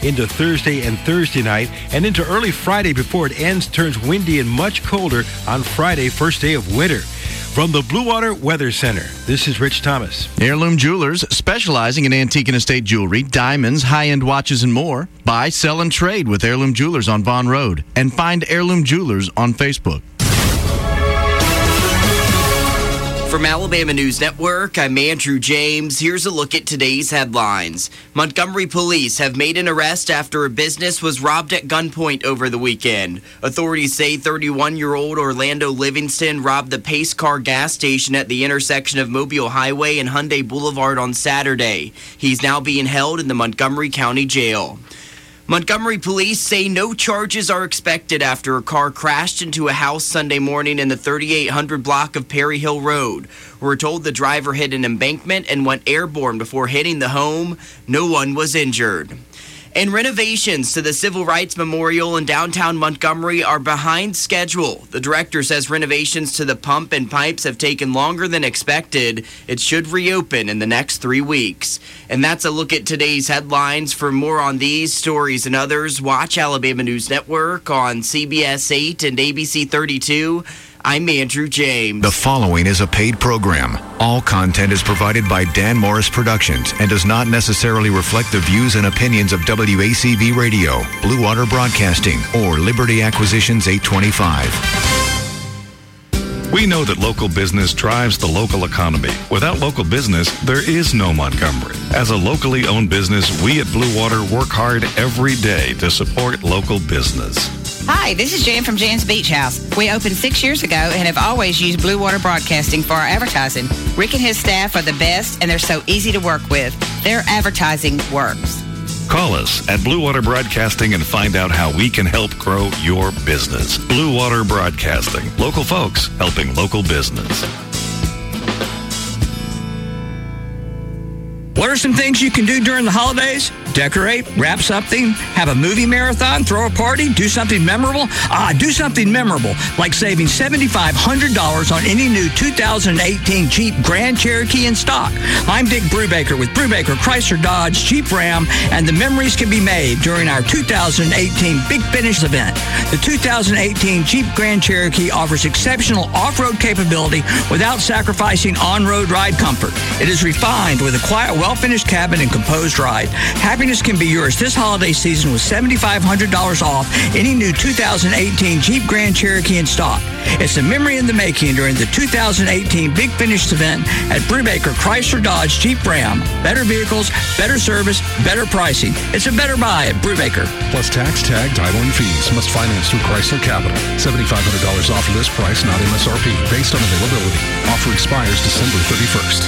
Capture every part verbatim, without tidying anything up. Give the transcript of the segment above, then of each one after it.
into Thursday and Thursday night, and into early Friday before it ends, turns windy and much colder on Friday, first day of winter. From the Blue Water Weather Center, this is Rich Thomas. Heirloom Jewelers, specializing in antique and estate jewelry, diamonds, high-end watches, and more. Buy, sell, and trade with Heirloom Jewelers on Vaughn Road. And find Heirloom Jewelers on Facebook. From Alabama News Network, I'm Andrew James. Here's a look at today's headlines. Montgomery police have made an arrest after a business was robbed at gunpoint over the weekend. Authorities say thirty-one-year-old Orlando Livingston robbed the Pace Car gas station at the intersection of Mobile Highway and Hyundai Boulevard on Saturday. He's now being held in the Montgomery County Jail. Montgomery police say no charges are expected after a car crashed into a house Sunday morning in the thirty-eight hundred block of Perry Hill Road. We're told the driver hit an embankment and went airborne before hitting the home. No one was injured. And renovations to the Civil Rights Memorial in downtown Montgomery are behind schedule. The director says renovations to the pump and pipes have taken longer than expected. It should reopen in the next three weeks. And that's a look at today's headlines. For more on these stories and others, watch Alabama News Network on C B S eight and A B C thirty-two. I'm Andrew James. The following is a paid program. All content is provided by Dan Morris Productions and does not necessarily reflect the views and opinions of W A C V Radio, Blue Water Broadcasting, or Liberty Acquisitions eight twenty-five. We know that local business drives the local economy. Without local business, there is no Montgomery. As a locally owned business, we at Blue Water work hard every day to support local business. Hi, this is Jan from Jan's Beach House. We opened six years ago and have always used Blue Water Broadcasting for our advertising. Rick and his staff are the best, and they're so easy to work with. Their advertising works. Call us at Blue Water Broadcasting and find out how we can help grow your business. Blue Water Broadcasting. Local folks helping local business. What are some things you can do during the holidays? Decorate, wrap something, have a movie marathon, throw a party, do something memorable? Ah, do something memorable, like saving seven thousand five hundred dollars on any new two thousand eighteen Jeep Grand Cherokee in stock. I'm Dick Brubaker with Brubaker Chrysler Dodge Jeep Ram, and the memories can be made during our two thousand eighteen Big Finish event. The two thousand eighteen Jeep Grand Cherokee offers exceptional off-road capability without sacrificing on-road ride comfort. It is refined with a quiet, well-finished cabin and composed ride. Happiness can be yours this holiday season with seven thousand five hundred dollars off any new two thousand eighteen Jeep Grand Cherokee in stock. It's a memory in the making during the two thousand eighteen Big Finish event at Brubaker Chrysler Dodge Jeep Ram. Better vehicles, better service, better pricing. It's a better buy at Brubaker. Plus tax, tag, title, and fees. Must finance through Chrysler Capital. seven thousand five hundred dollars off list price, not M S R P. Based on availability. Offer expires December thirty-first.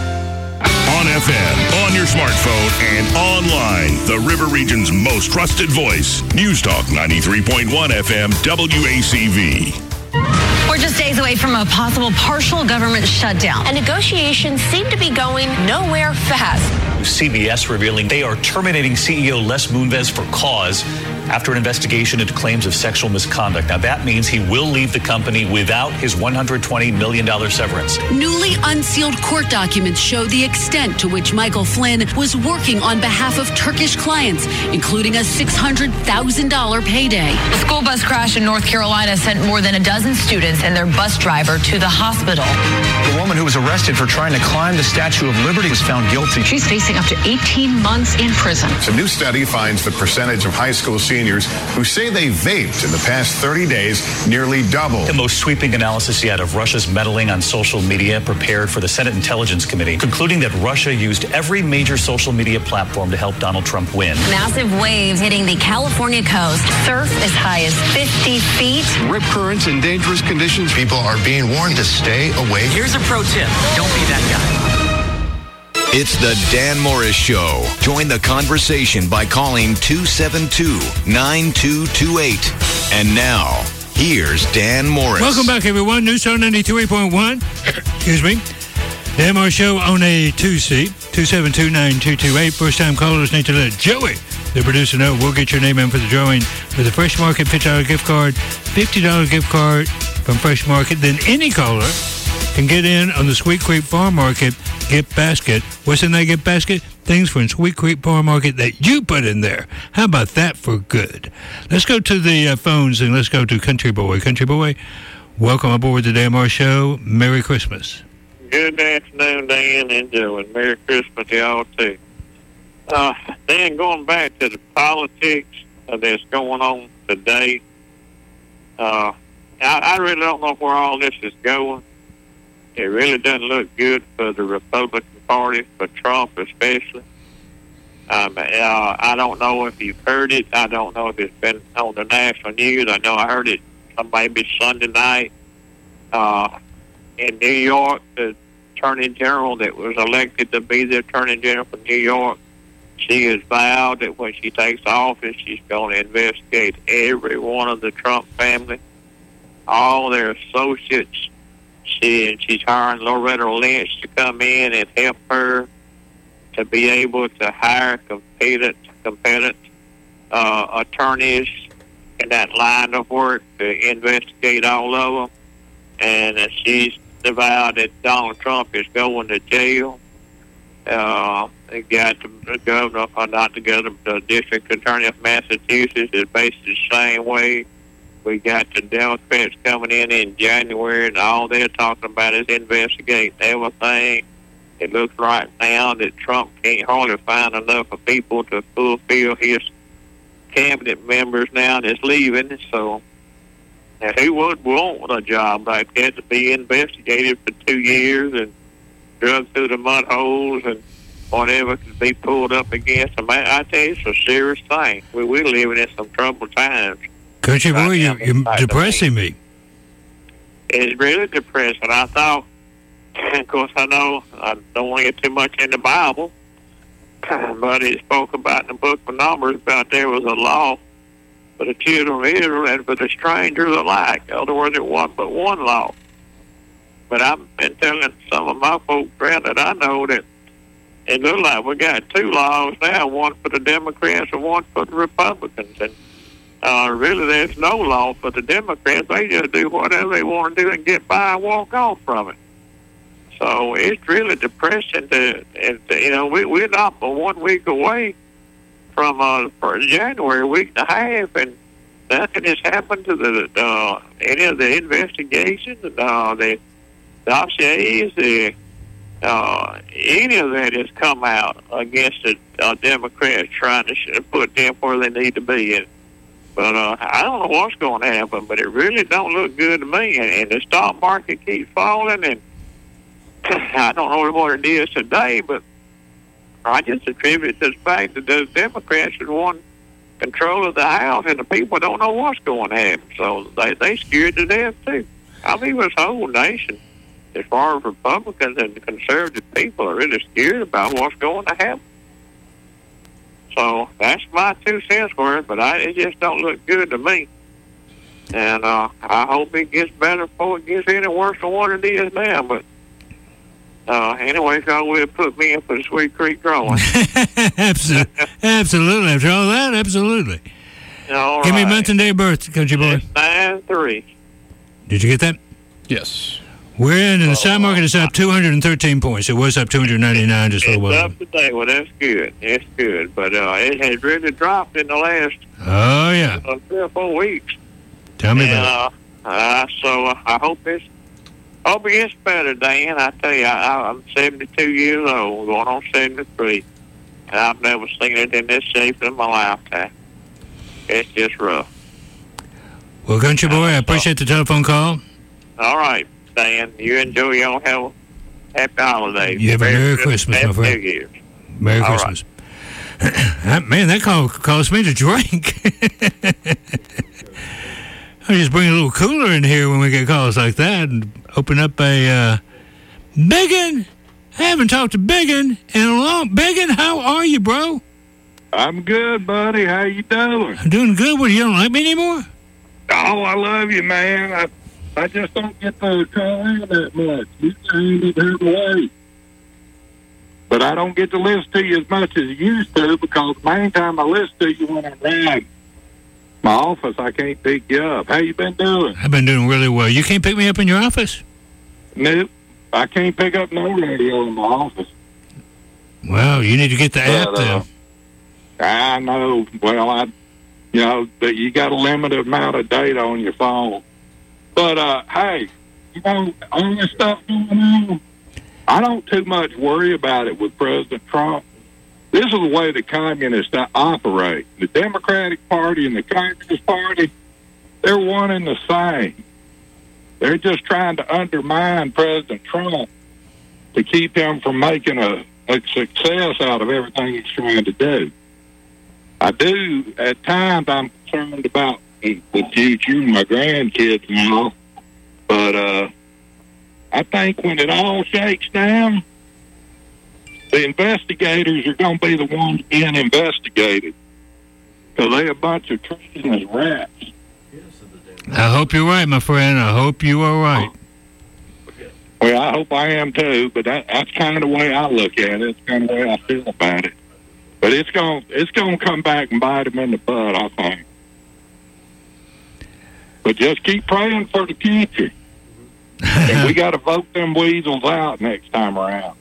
On F M, on your smartphone, and online. The River Region's most trusted voice. News Talk ninety-three point one F M, W A C V. We're just days away from a possible partial government shutdown, and negotiations seem to be going nowhere fast. C B S revealing they are terminating C E O Les Moonves for cause after an investigation into claims of sexual misconduct. Now, that means he will leave the company without his one hundred twenty million dollars severance. Newly unsealed court documents show the extent to which Michael Flynn was working on behalf of Turkish clients, including a six hundred thousand dollars payday. A school bus crash in North Carolina sent more than a dozen students and their bus driver to the hospital. The woman who was arrested for trying to climb the Statue of Liberty was found guilty. She's facing up to eighteen months in prison. A new study finds the percentage of high school seniors who say they vaped in the past thirty days nearly doubled. The most sweeping analysis yet of Russia's meddling on social media prepared for the Senate Intelligence Committee, concluding that Russia used every major social media platform to help Donald Trump win. Massive waves hitting the California coast. Surf as high as fifty feet. Rip currents and dangerous conditions. People are being warned to stay away. Here's a pro tip. Don't be that guy. It's the Dan Morris Show. Join the conversation by calling two seven two, nine two two eight. And now, here's Dan Morris. Welcome back, everyone. News Talk ninety-three point one. Excuse me. Dan Morris Show on a two-seat. two seven two, nine two two eight. First-time callers need to let Joey, the producer, know. We'll get your name in for the drawing with a Fresh Market fifty dollars gift card, fifty dollars gift card from Fresh Market. Then any caller can get in on the Sweet Creek Farm Market gift basket. What's in that gift basket? things from Sweet Creek Farm Market that you put in there. How about that for good? Let's go to the uh, phones and let's go to Country Boy. Country Boy, welcome aboard the Dan Moore Show. Merry Christmas. Good afternoon, Dan and Joe, and Merry Christmas to y'all, too. Uh, Dan, going back to the politics uh, that's going on today, uh, I, I really don't know where all this is going. It really doesn't look good for the Republican Party, for Trump especially. Um, uh, I don't know if you've heard it. I don't know if it's been on the national news. I know I heard it maybe Sunday night. Uh, in New York, the Attorney General that was elected to be the Attorney General for New York, she has vowed that when she takes office, she's going to investigate every one of the Trump family, all their associates. She, and she's hiring Loretta Lynch to come in and help her to be able to hire competent, competent uh, attorneys in that line of work to investigate all of them. And uh, she's vowed that Donald Trump is going to jail. Uh, they got the, the governor, or not the governor, the district attorney of Massachusetts is basically the same way. We got the Democrats coming in in January, and all they're talking about is investigating everything. It looks right now that Trump can't hardly find enough of people to fulfill his cabinet members now that's leaving. So, now who would want a job like that to be investigated for two years and drugged through the mud holes and whatever could be pulled up against them? I, I tell you, it's a serious thing. We, we're living in some troubled times. Country Boy, you, you're depressing me. It's really depressing. I thought, of course, I know I don't want to get too much in the Bible, but it spoke about in the book of Numbers about there was a law for the children of Israel and for the strangers alike. In other words, it wasn't but one law. But I've been telling some of my folks around that I know that it looks like we got two laws now, one for the Democrats and one for the Republicans. And uh, really, there's no law for the Democrats. They just do whatever they want to do and get by and walk off from it. So it's really depressing to, and, you know, we, we're not but one week away from uh, for January, week and a half, and nothing has happened to the uh, any of the investigations, uh, the dossiers, the uh, any of that has come out against the uh, Democrats trying to sh- put them where they need to be. And, but uh, I don't know what's going to happen, but it really don't look good to me. And, and the stock market keeps falling, and I don't know what it is today, but I just attribute it to the fact that the Democrats have won control of the House, and the people don't know what's going to happen. So they they scared to death too. I mean, this whole nation, as far as Republicans and conservative people, are really scared about what's going to happen. So that's my two cents worth, but I, it just don't look good to me. And uh, I hope it gets better before it gets any worse than what it is now. But uh, anyway, God will put me in for the Sweet Creek growing. absolutely, absolutely. After all that, absolutely. All Give right. me month and day of birth, Country Boy. nine three. Did you get that? Yes. We're in, and the stock market is up two hundred thirteen points. It was up two hundred ninety-nine just a little It's while. up today. Well, that's good. It's good. But uh, it has really dropped in the last Oh, yeah. uh, three or four weeks. Tell me and, about it. uh, uh, so uh, I hope it's, hope it gets better, Dan. I tell you, I, I'm seventy-two years old, going on seventy-three. And I've never seen it in this shape in my lifetime. It's just rough. Well, Country Boy, I appreciate the telephone call. All right, Dan. You enjoy your have a happy holidays. You have a Merry Christmas, my Happy friend. New Year's. Merry All Christmas. That- Man, that call caused me to drink. I just bring a little cooler in here when we get calls like that and open up a uh, Biggin. I haven't talked to Biggin in a long. Biggin, how are you, bro? I'm good, buddy. How you doing? I'm doing good. What, you don't like me anymore? Oh, I love you, man. I I just don't get to call in that much. You ain't here away. But I don't get to listen to you as much as you used to because the main time I listen to you when I'm riding. My office, I can't pick you up. How you been doing? I've been doing really well. You can't pick me up in your office? Nope. I can't pick up no radio in my office. Well, you need to get the app But, uh, then. I know. Well, I, you know, that you got a limited amount of data on your phone. But uh, hey, you know, all this stuff going on, I don't too much worry about it with President Trump. This is the way the communists operate. The Democratic Party and the Communist Party, they're one and the same. They're just trying to undermine President Trump to keep him from making a, a success out of everything he's trying to do. I do, at times, I'm concerned about the future, my grandkids and all. But uh, I think when it all shakes down, the investigators are going to be the ones being investigated. Because they're a bunch of treasonous rats. I hope you're right, my friend. I hope you are right. Well, I hope I am too, but that, that's kind of the way I look at it. It's kind of the way I feel about it. But it's going it's going to come back and bite them in the butt, I think. But just keep praying for the future. And we got to vote them weasels out next time around.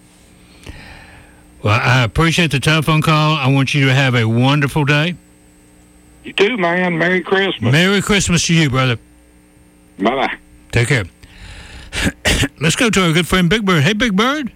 Well, I appreciate the telephone call. I want you to have a wonderful day. You too, man. Merry Christmas. Merry Christmas to you, brother. Bye-bye. Take care. Let's go to our good friend Big Bird. Hey, Big Bird.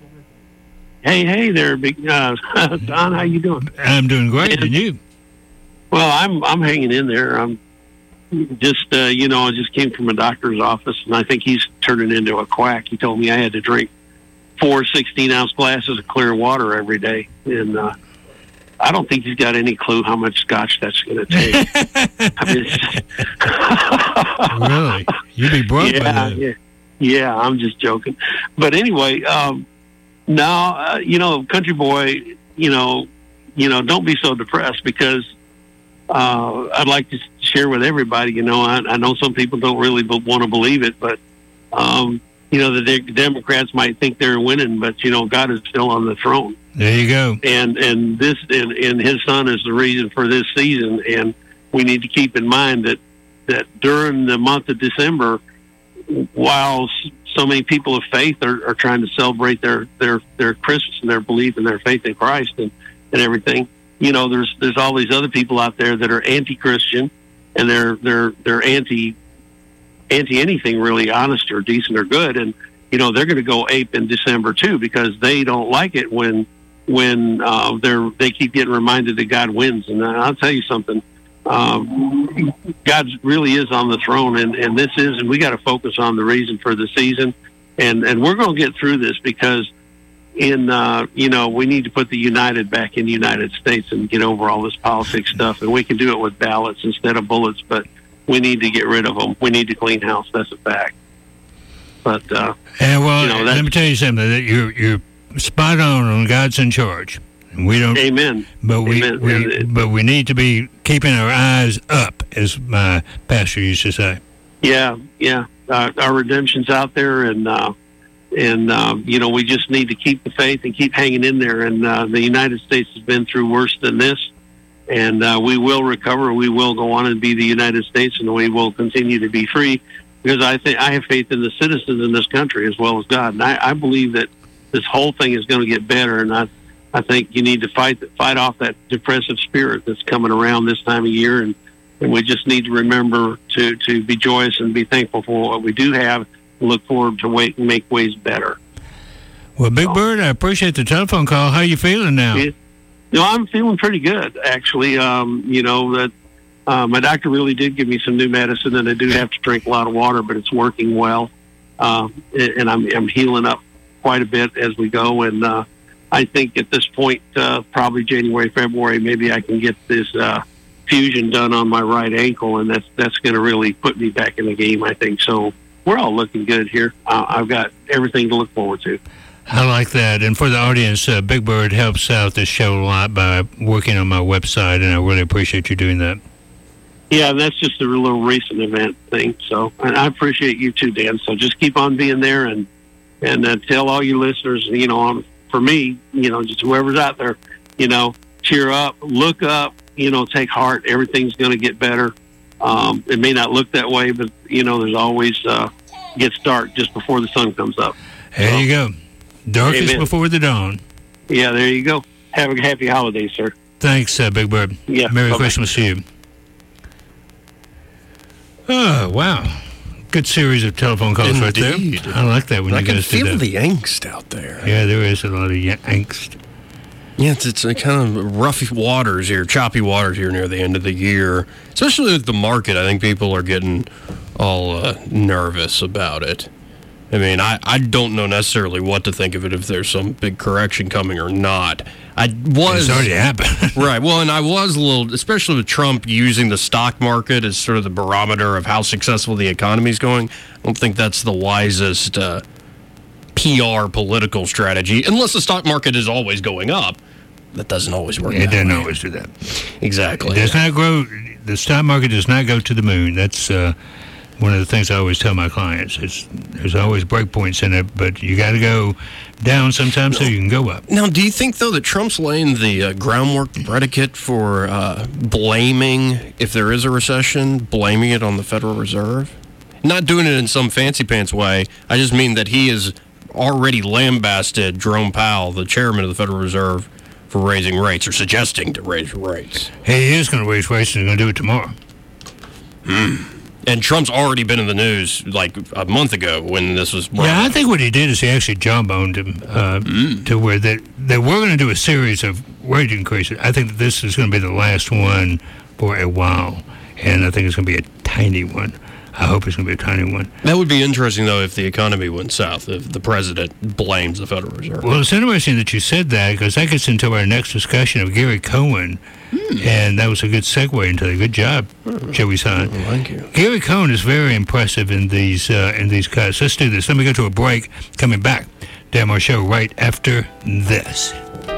Hey, hey there, Big uh, Don. How you doing? I'm doing great, and, and you? Well, I'm I'm hanging in there. I'm just uh, you know I just came from a doctor's office, and I think he's turning into a quack. He told me I had to drink four sixteen-ounce glasses of clear water every day, and uh, I don't think he's got any clue how much scotch that's going to take. I mean, just... Really? You'd be broke yeah, by that. Yeah, yeah, I'm just joking. But anyway, um, now, uh, you know, country boy, you know, you know, don't be so depressed because uh, I'd like to share with everybody, you know, I, I know some people don't really want to believe it, but, um, you know, the de- Democrats might think they're winning, but, you know, God is still on the throne. There you go. And and this and, and his son is the reason for this season. And we need to keep in mind that, that during the month of December, while so many people of faith are, are trying to celebrate their, their, their Christmas and their belief and their faith in Christ and, and everything, you know, there's there's all these other people out there that are anti-Christian and they're they're they're anti anti anything really honest or decent or good, and you know they're going to go ape in December too because they don't like it when when uh, they're they keep getting reminded that God wins. And I'll tell you something, um, God really is on the throne, and, and this is, and we got to focus on the reason for the season, and and we're going to get through this because in uh, you know we need to put the United back in the United States and get over all this politics stuff, and we can do it with ballots instead of bullets, but we need to get rid of them. We need to clean house. That's a fact. But uh, yeah, well, you know, let me tell you something. That you're you're spot on on God's in charge. We don't. Amen. But we, Amen. we but we need to be keeping our eyes up, as my pastor used to say. Yeah, yeah. Uh, our redemption's out there, and uh, and uh, you know we just need to keep the faith and keep hanging in there. And uh, the United States has been through worse than this, and uh, we will recover. We will go on and be the United States, and we will continue to be free. Because I think I have faith in the citizens in this country as well as God, and I, I believe that this whole thing is going to get better. And I, I think you need to fight fight off that depressive spirit that's coming around this time of year, and, and we just need to remember to, to be joyous and be thankful for what we do have, and look forward to wait and make ways better. Well, Big so, Bird, I appreciate the telephone call. How are you feeling now? Yeah, no, I'm feeling pretty good actually. Um, you know that. Uh, my doctor really did give me some new medicine, and I do have to drink a lot of water, but it's working well. Uh, and I'm, I'm healing up quite a bit as we go. And uh, I think at this point, uh, probably January, February, maybe I can get this uh, fusion done on my right ankle, and that's that's going to really put me back in the game, I think. So we're all looking good here. Uh, I've got everything to look forward to. I like that. And for the audience, uh, Big Bird helps out this show a lot by working on my website, and I really appreciate you doing that. Yeah, that's just a little recent event thing. So, and I appreciate you too, Dan. So just keep on being there, and and uh, tell all you listeners, you know, um, for me, you know, just whoever's out there, you know, cheer up, look up, you know, take heart. Everything's going to get better. Um, it may not look that way, but you know, there's always uh, gets dark just before the sun comes up. There so, you go. Darkest amen. Before the dawn. Yeah, there you go. Have a happy holiday, sir. Thanks, uh, Big Bird. Yeah. Merry bye-bye. Christmas to you. Oh, wow. Good series of telephone calls Indeed. right there. I like that when I you can guys feel do that. the angst out there. Yeah, there is a lot of y- angst. Yeah, it's, it's a kind of rough waters here, choppy waters here near the end of the year. Especially with the market, I think people are getting all uh, nervous about it. I mean, I, I don't know necessarily what to think of it, if there's some big correction coming or not. I was... It's already happened. Right. Well, and I was a little, especially with Trump using the stock market as sort of the barometer of how successful the economy is going. I don't think that's the wisest uh, P R political strategy, unless the stock market is always going up. That doesn't always work. It that doesn't way. always do that. Exactly. It does not grow. The stock market does not go to the moon. That's uh, one of the things I always tell my clients. It's, there's always breakpoints in it, but you got to go down sometimes so you can go up. Now, do you think, though, that Trump's laying the uh, groundwork, the predicate for uh, blaming, if there is a recession, blaming it on the Federal Reserve? Not doing it in some fancy pants way. I just mean that he has already lambasted Jerome Powell, the chairman of the Federal Reserve, for raising rates or suggesting to raise rates. Hey, he is going to raise rates and he's going to do it tomorrow. Mm. And Trump's already been in the news like a month ago when this was brought Yeah, I up. think what he did is he actually jawboned him uh, Mm. to where that they were going to do a series of wage increases. I think that this is going to be the last one for a while, and I think it's going to be a tiny one. I hope it's going to be a tiny one. That would be interesting, though, if the economy went south, if the president blames the Federal Reserve. Well, it's interesting that you said that because that gets into our next discussion of Gary Cohen, and that was a good segue into it. Good job, Joey Son. Thank you. Gary Cohen is very impressive in these uh, in these cuts. Let's do this. Let me go to a break. Coming back, Dan Moore Show right after this.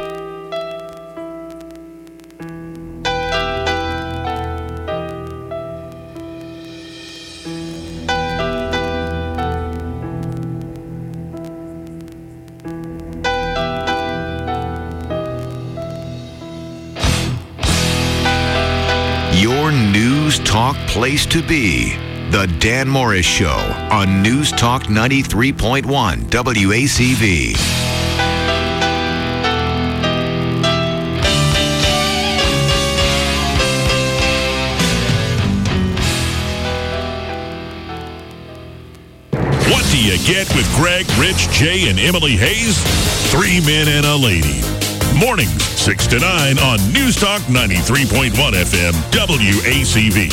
Your News Talk place to be. The Dan Morris Show on News Talk ninety-three point one W A C V. What do you get with Greg, Rich, Jay, and Emily Hayes? Three men and a lady. Mornings, six to nine on News Talk ninety-three point one F M, W A C V.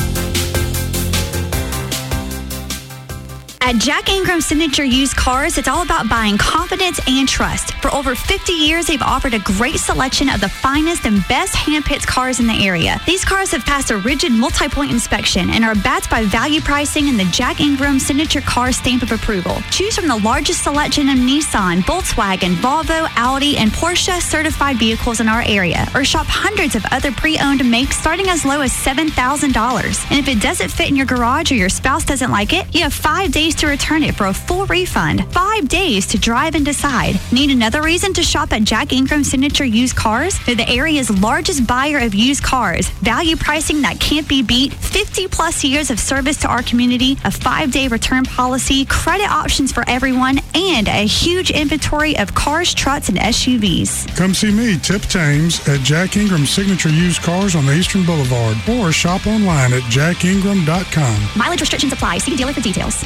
At Jack Ingram Signature Used Cars, it's all about buying confidence and trust. For over fifty years, they've offered a great selection of the finest and best hand-picked cars in the area. These cars have passed a rigid multi-point inspection and are backed by value pricing and the Jack Ingram Signature Car stamp of approval. Choose from the largest selection of Nissan, Volkswagen, Volvo, Audi, and Porsche certified vehicles in our area, or shop hundreds of other pre-owned makes starting as low as seven thousand dollars. And if it doesn't fit in your garage or your spouse doesn't like it, you have five days to return it for a full refund. Five days to drive and decide. Need another reason to shop at Jack Ingram Signature Used Cars? They're the area's largest buyer of used cars. Value pricing that can't be beat. fifty plus years of service to our community. A five-day return policy. Credit options for everyone. And a huge inventory of cars, trucks, and S U Vs. Come see me, Tip Thames, at Jack Ingram Signature Used Cars on the Eastern Boulevard, or shop online at jack ingram dot com. Mileage restrictions apply. See dealer for details.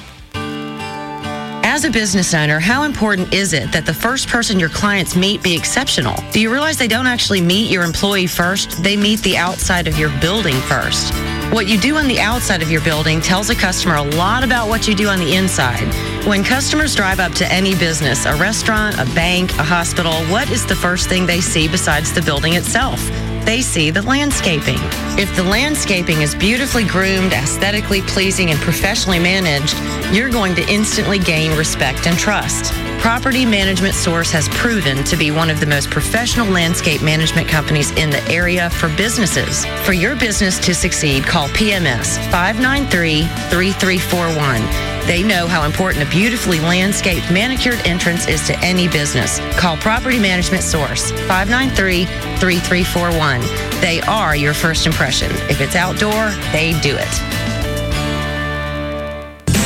As a business owner, how important is it that the first person your clients meet be exceptional? Do you realize they don't actually meet your employee first? They meet the outside of your building first. What you do on the outside of your building tells a customer a lot about what you do on the inside. When customers drive up to any business, a restaurant, a bank, a hospital, what is the first thing they see besides the building itself? They see the landscaping. If the landscaping is beautifully groomed, aesthetically pleasing, and professionally managed, you're going to instantly gain respect and trust. Property Management Source has proven to be one of the most professional landscape management companies in the area for businesses. For your business to succeed, call P M S five nine three, three three four one. They know how important a beautifully landscaped, manicured entrance is to any business. Call Property Management Source, five nine three, three three four one. They are your first impression. If it's outdoor, they do it.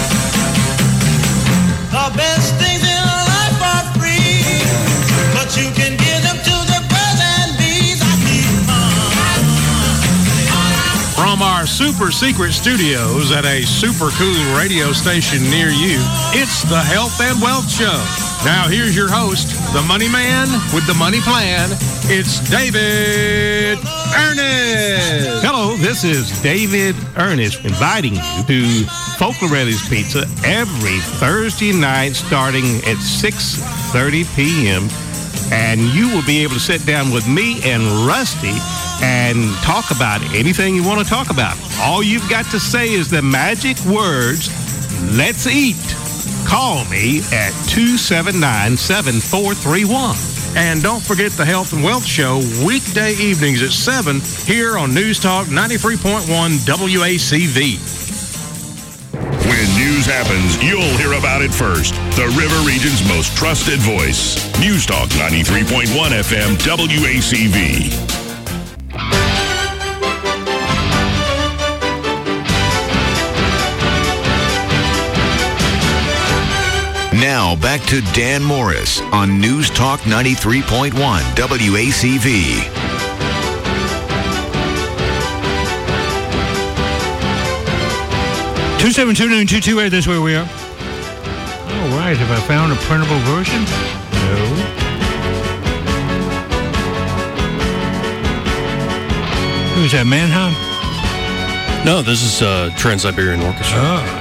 The best things in life are free, but you From our super secret studios at a super cool radio station near you, it's the Health and Wealth Show. Now here's your host, the money man with the money plan. It's David Ernest. Hello, this is David Ernest inviting you to Folklorelli's Pizza every Thursday night starting at six thirty p.m. And you will be able to sit down with me and Rusty and talk about anything you want to talk about. All you've got to say is the magic words, let's eat. Call me at two seven nine, seven four three one. And don't forget the Health and Wealth Show weekday evenings at seven here on News Talk ninety-three point one W A C V. When news happens, you'll hear about it first. The River Region's most trusted voice. News Talk ninety-three point one F M W A C V. Now back to Dan Morris on News Talk ninety-three point one W A C V. two seven two, nine two two eight, that's where we are. All right, have I found a printable version? No. Who's that, Manheim? No, this is uh, Trans-Siberian Orchestra. Oh.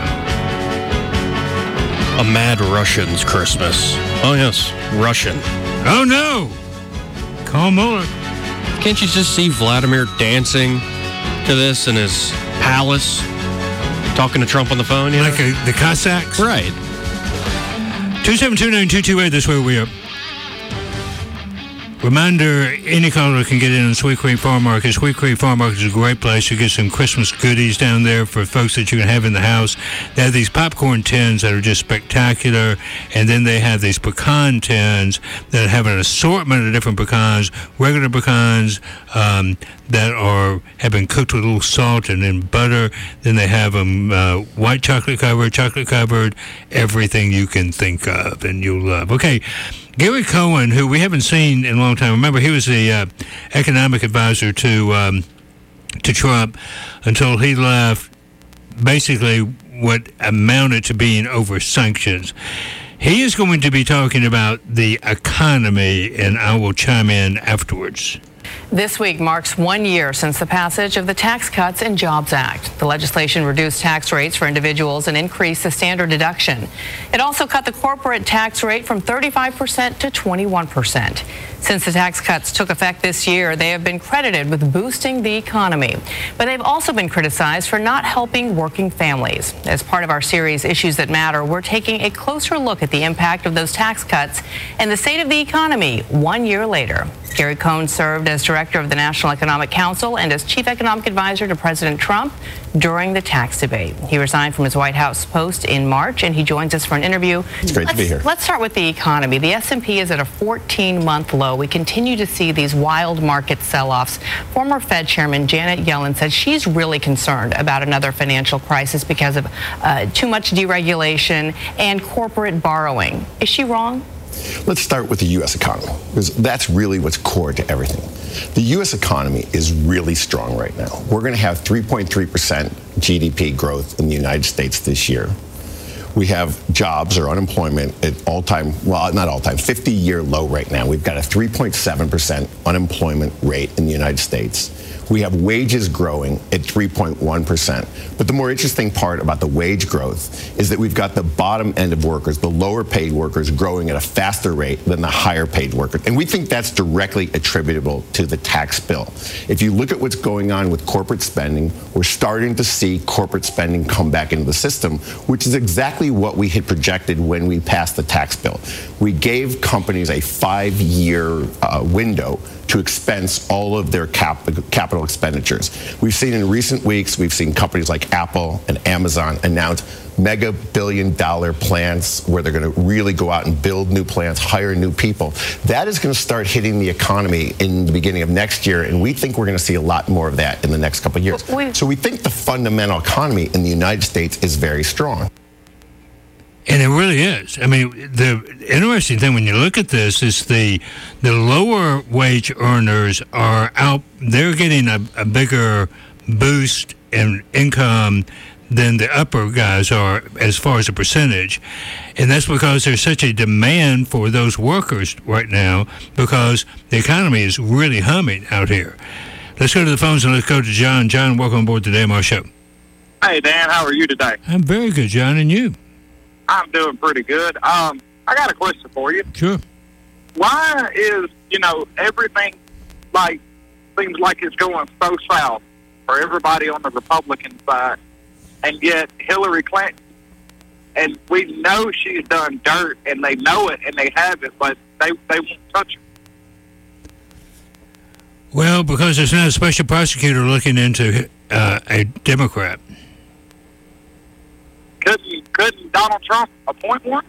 A Mad Russian's Christmas. Oh, yes, Russian. Oh, no! Call Mueller. Can't you just see Vladimir dancing to this in his palace? Talking to Trump on the phone, you know? Like a, the Cossacks? Right. two seven two, nine two two eight, that's where we are. Reminder, any caller can get in on Sweet Creek Farm Market. Sweet Creek Farm Market is a great place to get some Christmas goodies down there for folks that you can have in the house. They have these popcorn tins that are just spectacular, and then they have these pecan tins that have an assortment of different pecans, regular pecans um, that are have been cooked with a little salt and then butter. Then they have them uh, white chocolate covered, chocolate covered, everything you can think of and you'll love. Okay. Gary Cohn, who we haven't seen in a long time. Remember, he was the uh, economic advisor to um, to Trump until he left basically what amounted to being over sanctions. He is going to be talking about the economy, and I will chime in afterwards. This week marks one year since the passage of the Tax Cuts and Jobs Act. The legislation reduced tax rates for individuals and increased the standard deduction. It also cut the corporate tax rate from thirty-five percent to twenty-one percent. Since the tax cuts took effect this year, they have been credited with boosting the economy. But they've also been criticized for not helping working families. As part of our series, Issues That Matter, we're taking a closer look at the impact of those tax cuts and the state of the economy one year later. Gary Cohn served as director of the National Economic Council and as chief economic advisor to President Trump during the tax debate. He resigned from his White House post in March, and he joins us for an interview. It's great let's, to be here. Let's start with the economy. The S and P is at a fourteen-month low. We continue to see these wild market sell-offs. Former Fed Chairman Janet Yellen said she's really concerned about another financial crisis because of uh, too much deregulation and corporate borrowing. Is she wrong? Let's start with the U S economy, because that's really what's core to everything. The U S economy is really strong right now. We're going to have three point three percent G D P growth in the United States this year. We have jobs or unemployment at all-time, well, not all-time, fifty-year low right now. We've got a three point seven percent unemployment rate in the United States. We have wages growing at three point one percent. But the more interesting part about the wage growth is that we've got the bottom end of workers, the lower paid workers, growing at a faster rate than the higher paid workers. And we think that's directly attributable to the tax bill. If you look at what's going on with corporate spending, we're starting to see corporate spending come back into the system, which is exactly what we had projected when we passed the tax bill. We gave companies a five-year uh, window to expense all of their cap- capital expenditures. We've seen in recent weeks, we've seen companies like Apple and Amazon announce mega billion dollar plants where they're going to really go out and build new plants, hire new people. That is going to start hitting the economy in the beginning of next year, and we think we're going to see a lot more of that in the next couple of years. So we think the fundamental economy in the United States is very strong. And it really is. I mean, the interesting thing when you look at this is the the lower wage earners are out. They're getting a, a bigger boost in income than the upper guys are as far as a percentage. And that's because there's such a demand for those workers right now because the economy is really humming out here. Let's go to the phones and let's go to John. John, welcome aboard the Dan Moore Show. Hey, Dan, how are you today? I'm very good, John, and you? I'm doing pretty good. Um, I got a question for you. Sure. Why is, you know, everything, like, seems like it's going so south for everybody on the Republican side, and yet Hillary Clinton, and we know she's done dirt, and they know it, and they have it, but they, they won't touch her? Well, because there's not a special prosecutor looking into uh, a Democrat. Couldn't, couldn't Donald Trump appoint one?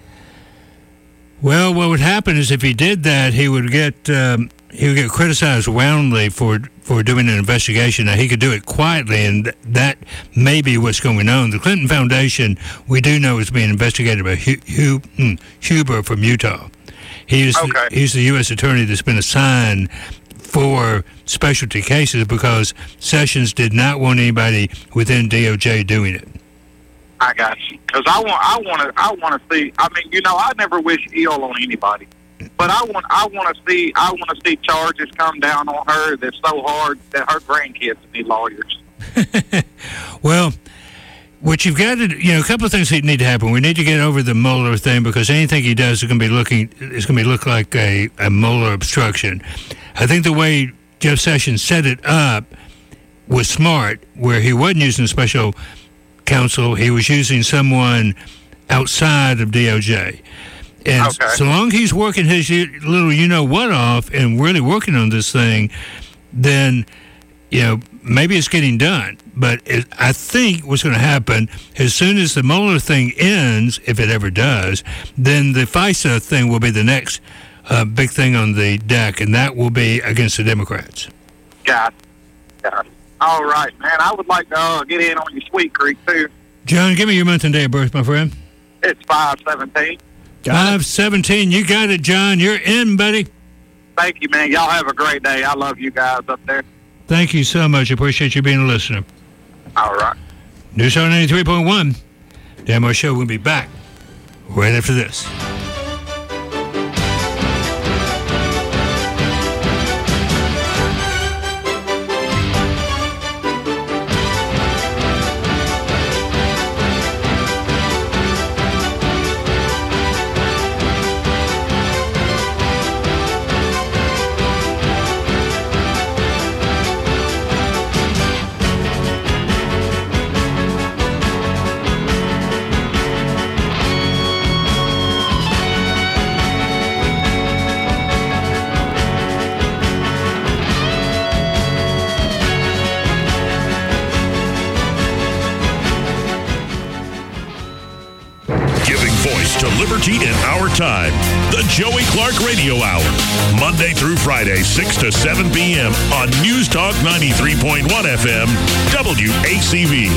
Well, what would happen is if he did that, he would get um, he would get criticized roundly for for doing an investigation. Now, he could do it quietly, and th- that may be what's going on. The Clinton Foundation, we do know, is being investigated by Hu- Hu- hmm, Huber from Utah. He's okay. the, he's the U S attorney that's been assigned for specialty cases because Sessions did not want anybody within D O J doing it. I got you. Because I want, I want to, I want to see. I mean, you know, I never wish ill on anybody, but I want, I want to see, I want to see charges come down on her that's so hard that her grandkids need lawyers. Well, what you've got to, you know, a couple of things that need to happen. We need to get over the Mueller thing because anything he does is going to be looking, is going to be look like a, a Mueller obstruction. I think the way Jeff Sessions set it up was smart, where he wasn't using special counsel, he was using someone outside of D O J. And okay. so long he's working his little you-know-what off and really working on this thing, then, you know, maybe it's getting done. But it, I think what's going to happen, as soon as the Mueller thing ends, if it ever does, then the FISA thing will be the next uh, big thing on the deck, and that will be against the Democrats. Got it. Got it. All right, man. I would like to uh, get in on your Sweet Creek, too. John, give me your month and day of birth, my friend. It's five seventeen. five seventeen. You got it, John. You're in, buddy. Thank you, man. Y'all have a great day. I love you guys up there. Thank you so much. I appreciate you being a listener. All right. News Talk ninety-three point one. Dan Moore Show will be back right after this. In our time, the Joey Clark Radio Hour, Monday through Friday, six to seven p.m. on News Talk ninety-three point one F M, W A C V.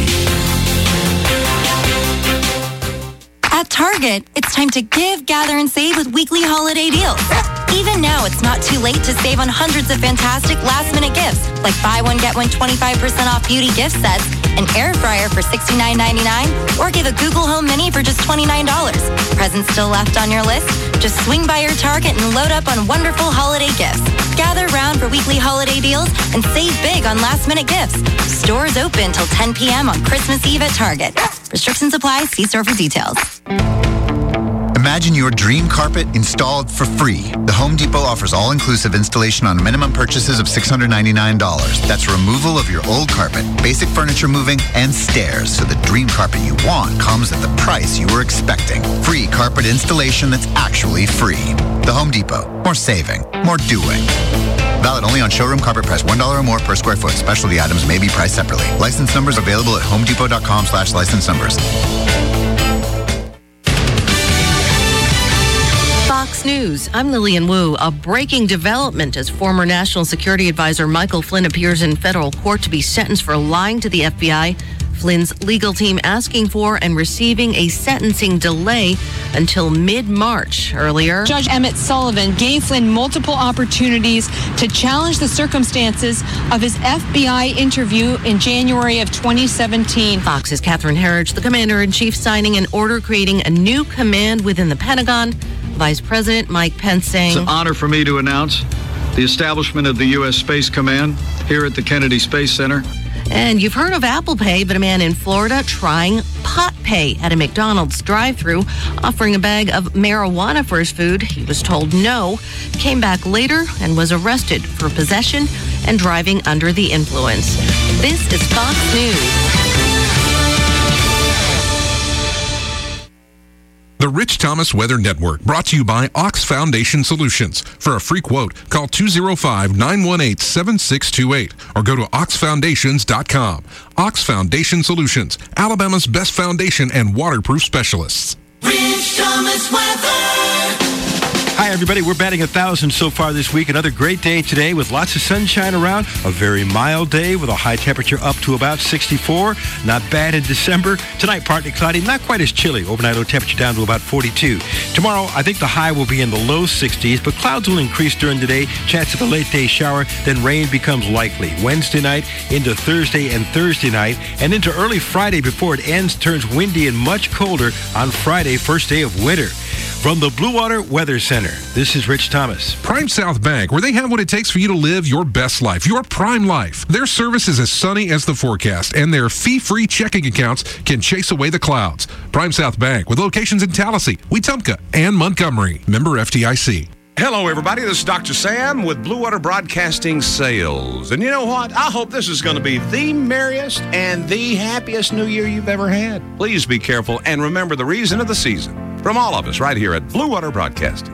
At Target, it's time to give, gather, and save with weekly holiday deals. Even now, it's not too late to save on hundreds of fantastic last-minute gifts, like buy one, get one twenty-five percent off beauty gift sets, an air fryer for sixty-nine ninety-nine, or give a Google Home Mini for just twenty-nine dollars. Presents still left on your list? Just swing by your Target and load up on wonderful holiday gifts. Gather around for weekly holiday deals and save big on last-minute gifts. Stores open till ten p.m. on Christmas Eve at Target. Restrictions apply. See store for details. Imagine your dream carpet installed for free. The Home Depot offers all-inclusive installation on minimum purchases of six hundred ninety-nine dollars. That's removal of your old carpet, basic furniture moving, and stairs. So the dream carpet you want comes at the price you were expecting. Free carpet installation that's actually free. The Home Depot. More saving. More doing. Valid only on showroom carpet price one dollar or more per square foot. Specialty items may be priced separately. License numbers available at homedepot.com slash license numbers. Fox News, I'm Lillian Wu. A breaking development as former National Security Advisor Michael Flynn appears in federal court to be sentenced for lying to the F B I, Flynn's legal team asking for and receiving a sentencing delay until mid-March. Earlier, Judge Emmett Sullivan gave Flynn multiple opportunities to challenge the circumstances of his F B I interview in January of twenty seventeen. Fox's Catherine Herridge, the commander-in-chief, signing an order creating a new command within the Pentagon. Vice President Mike Pence saying, "It's an honor for me to announce the establishment of the U S Space Command here at the Kennedy Space Center." And you've heard of Apple Pay, but a man in Florida trying pot pay at a McDonald's drive-thru, offering a bag of marijuana for his food. He was told no, came back later and was arrested for possession and driving under the influence. This is Fox News. The Rich Thomas Weather Network, brought to you by Ox Foundation Solutions. For a free quote, call two oh five, nine one eight, seven six two eight or go to ox foundations dot com. Ox Foundation Solutions, Alabama's best foundation and waterproof specialists. Rich Thomas Weather. Hi, everybody. We're batting one thousand so far this week. Another great day today with lots of sunshine around. A very mild day with a high temperature up to about sixty-four. Not bad in December. Tonight, partly cloudy. Not quite as chilly. Overnight low temperature down to about forty-two. Tomorrow, I think the high will be in the low sixties, but clouds will increase during the day. Chance of a late day shower. Then rain becomes likely. Wednesday night into Thursday and Thursday night, and into early Friday before it ends, turns windy and much colder on Friday, first day of winter. From the Blue Water Weather Center, this is Rich Thomas. Prime South Bank, where they have what it takes for you to live your best life, your prime life. Their service is as sunny as the forecast, and their fee-free checking accounts can chase away the clouds. Prime South Bank, with locations in Tallahassee, Wetumpka, and Montgomery. Member F D I C. Hello, everybody. This is Doctor Sam with Blue Water Broadcasting Sales. And you know what? I hope this is going to be the merriest and the happiest New Year you've ever had. Please be careful and remember the reason of the season. From all of us right here at Blue Water Broadcasting.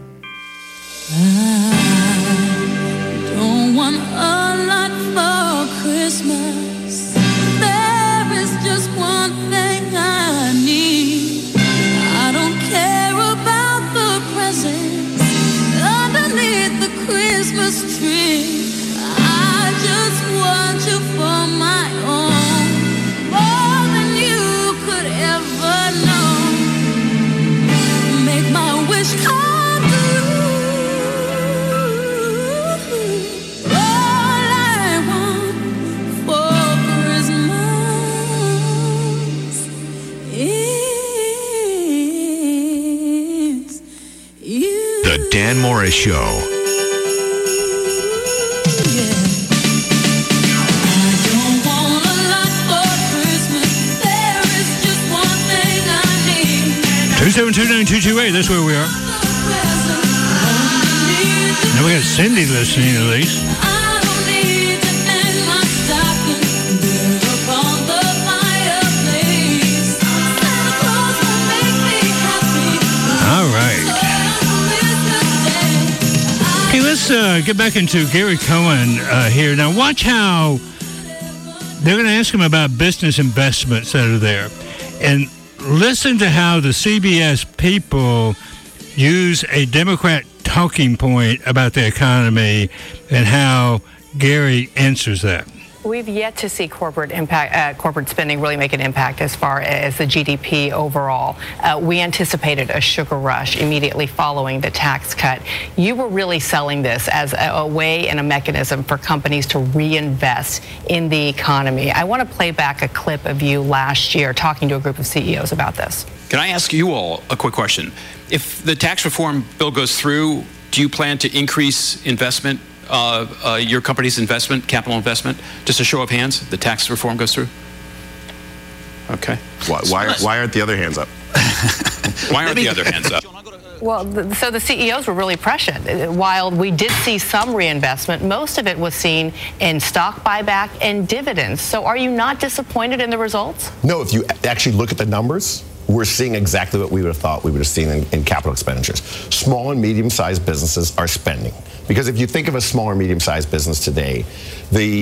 I don't want a lot for Christmas. There is just one thing I need. I don't care about the presents underneath the Christmas tree. I just want you for my own, more than you could ever know. Make my wish come true. All I want for Christmas is you. The Dan Morris Show. two seven two, nine two two eight, that's where we are. Now we got Cindy listening at least. All right. Hey, let's uh, get back into Gary Cohen uh, here. Now watch how they're going to ask him about business investments that are there. And listen to how the C B S people use a Democrat talking point about the economy and how Gary answers that. We've yet to see corporate impact, uh, corporate spending really make an impact as far as the G D P overall. Uh, we anticipated a sugar rush immediately following the tax cut. You were really selling this as a, a way and a mechanism for companies to reinvest in the economy. I want to play back a clip of you last year talking to a group of C E Os about this. Can I ask you all a quick question? If the tax reform bill goes through, do you plan to increase investment? Uh, uh, your company's investment, capital investment, just a show of hands, the tax reform goes through? Okay. Why, why, why aren't the other hands up? Why aren't the other hands up? Well, the, so the C E Os were really prescient. While we did see some reinvestment, most of it was seen in stock buyback and dividends. So are you not disappointed in the results? No, if you actually look at the numbers, we're seeing exactly what we would have thought we would have seen in, in capital expenditures. Small and medium-sized businesses are spending. Because if you think of a small or medium-sized business today, the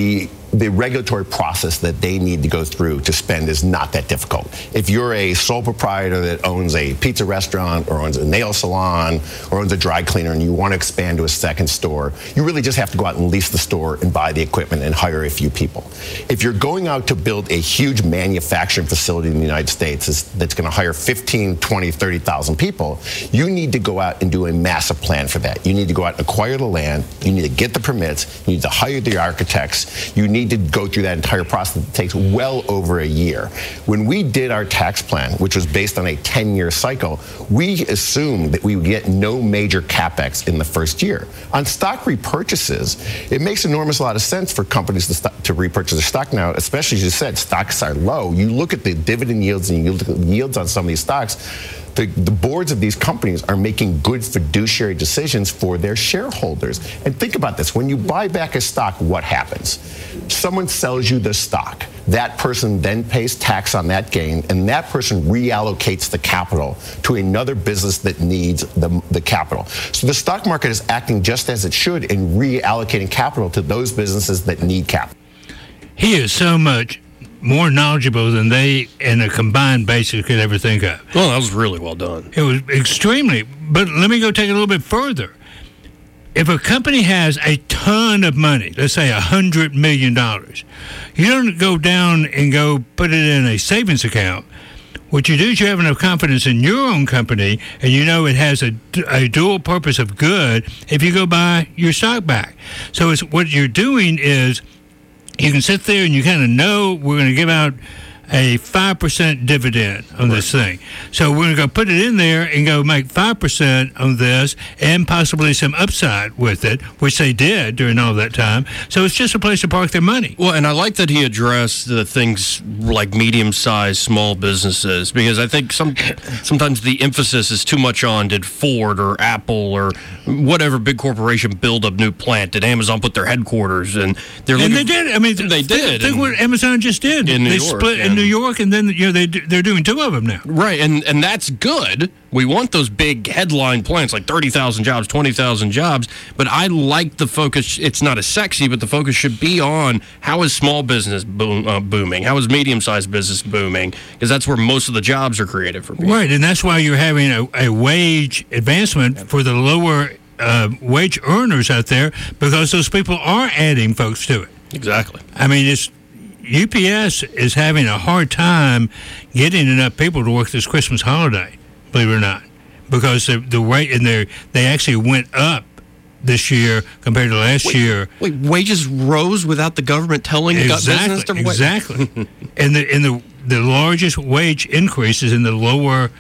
the regulatory process that they need to go through to spend is not that difficult. If you're a sole proprietor that owns a pizza restaurant or owns a nail salon or owns a dry cleaner and you want to expand to a second store, you really just have to go out and lease the store and buy the equipment and hire a few people. If you're going out to build a huge manufacturing facility in the United States that's going to hire fifteen, twenty, thirty thousand people, you need to go out and do a massive plan for that. You need to go out and acquire the land. You need to get the permits. You need to hire the architects. You need to go through that entire process that takes well over a year. When we did our tax plan, which was based on a ten-year cycle, we assumed that we would get no major capex in the first year. On stock repurchases, it makes enormous lot of sense for companies to, st- to repurchase their stock now, especially as you said, stocks are low. You look at the dividend yields and you look at the yields on some of these stocks, The, the boards of these companies are making good fiduciary decisions for their shareholders. And think about this. When you buy back a stock, what happens? Someone sells you the stock. That person then pays tax on that gain, and that person reallocates the capital to another business that needs the, the capital. So the stock market is acting just as it should in reallocating capital to those businesses that need capital. He is so much more knowledgeable than they, in a combined basis, could ever think of. Well, that was really well done. It was extremely. But let me go take it a little bit further. If a company has a ton of money, let's say one hundred million dollars, you don't go down and go put it in a savings account. What you do is you have enough confidence in your own company, and you know it has a, a dual purpose of good if you go buy your stock back. So it's, what you're doing is you can sit there and you kind of know we're going to give out a five percent dividend on this thing. So we're going to go put it in there and go make five percent on this and possibly some upside with it, which they did during all that time. So it's just a place to park their money. Well, and I like that he addressed the things like medium-sized small businesses, because I think some sometimes the emphasis is too much on did Ford or Apple or whatever big corporation build a new plant? Did Amazon put their headquarters? And they're and looking, they did. I mean, they think, did. Think what Amazon just did. In New they York, split yeah. in New York, and then you know they they're doing two of them now. Right, and and that's good. We want those big headline plans like thirty thousand jobs, twenty thousand jobs, but I like the focus. It's not as sexy, but the focus should be on how is small business boom, uh, booming? How is medium-sized business booming? Because that's where most of the jobs are created for people. Right, and that's why you're having a, a wage advancement for the lower uh, wage earners out there, because those people are adding folks to it. Exactly. I mean, it's U P S is having a hard time getting enough people to work this Christmas holiday, believe it or not, because the, the rate and they they actually went up this year compared to last wait, year. Wait, wages rose without the government telling exactly, business to exactly. and the and the the largest wage increase is in the lower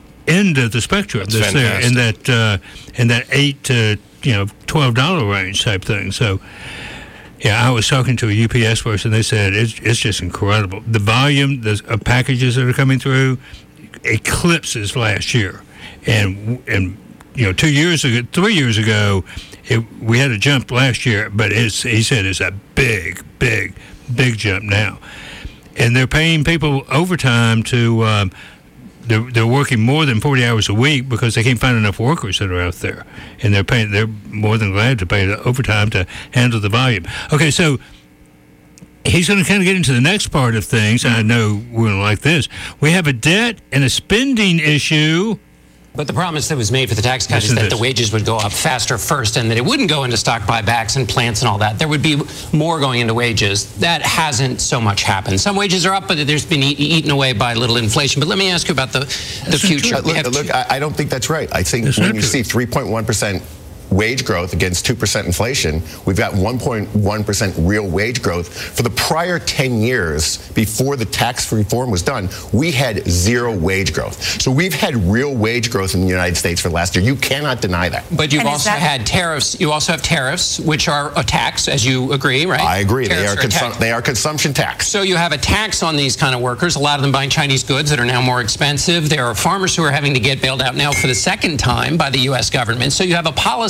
end of the spectrum. That's that's there in that uh, in that eight to you know twelve dollar range type thing. So. Yeah, I was talking to a U P S person. They said it's it's just incredible. The volume the, of packages that are coming through eclipses last year, and and you know two years ago, three years ago, it, we had a jump last year, but it's he said it's a big, big, big jump now, and they're paying people overtime to. Um, They're, they're working more than forty hours a week because they can't find enough workers that are out there, and they're paying. They're more than glad to pay the overtime to handle the volume. Okay, so he's going to kind of get into the next part of things. I know we're going to like this. We have a debt and a spending issue. But the promise that was made for the tax cut Listen is that this. the wages would go up faster first and that it wouldn't go into stock buybacks and plants and all that. There would be more going into wages. That hasn't so much happened. Some wages are up, but there's been e- eaten away by a little inflation. But let me ask you about the, the future. Uh, look, look I, I don't think that's right. I think That's when not you true. see three point one percent wage growth against two percent inflation, we've got one point one percent real wage growth. For the prior ten years, before the tax reform was done, we had zero wage growth. So we've had real wage growth in the United States for the last year. You cannot deny that. But you've And is also that- had tariffs. You also have tariffs, which are a tax, as you agree, right? I agree. They Tariffs are, a consum- tax. they are consumption tax. So you have a tax on these kind of workers, a lot of them buying Chinese goods that are now more expensive. There are farmers who are having to get bailed out now for the second time by the U S government. So you have a policy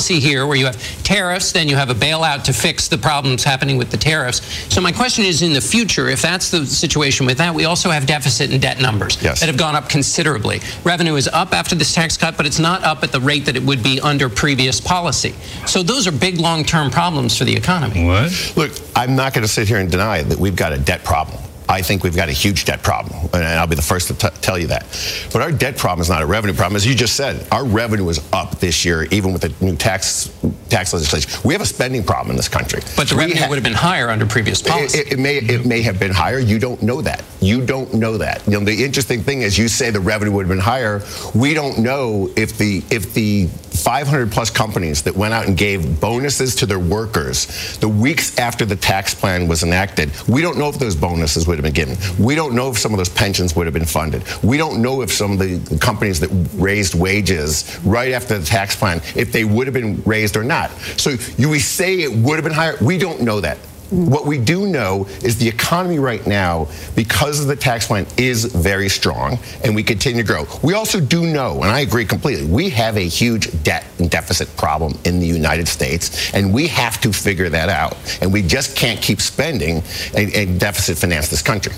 policy here where you have tariffs, then you have a bailout to fix the problems happening with the tariffs. So my question is, in the future, if that's the situation with that, we also have deficit and debt numbers Yes. that have gone up considerably. Revenue is up after this tax cut, but it's not up at the rate that it would be under previous policy. So those are big long-term problems for the economy. What? Look, I'm not going to sit here and deny that we've got a debt problem. I think we've got a huge debt problem, and I'll be the first to t- tell you that. But our debt problem is not a revenue problem. As you just said, our revenue is up this year, even with the new tax tax legislation. We have a spending problem in this country. But the We revenue ha- would have been higher under previous policy. It, it, it may it may have been higher. You don't know that. You don't know that. You know, the interesting thing is, you say the revenue would have been higher. We don't know if the if the five hundred plus companies that went out and gave bonuses to their workers the weeks after the tax plan was enacted, we don't know if those bonuses would have been given. We don't know if some of those pensions would have been funded. We don't know if some of the companies that raised wages right after the tax plan, if they would have been raised or not. So you we say it would have been higher. We don't know that. What we do know is the economy right now, because of the tax plan, is very strong, and we continue to grow. We also do know, and I agree completely, we have a huge debt and deficit problem in the United States, and we have to figure that out. And we just can't keep spending and, and deficit finance this country.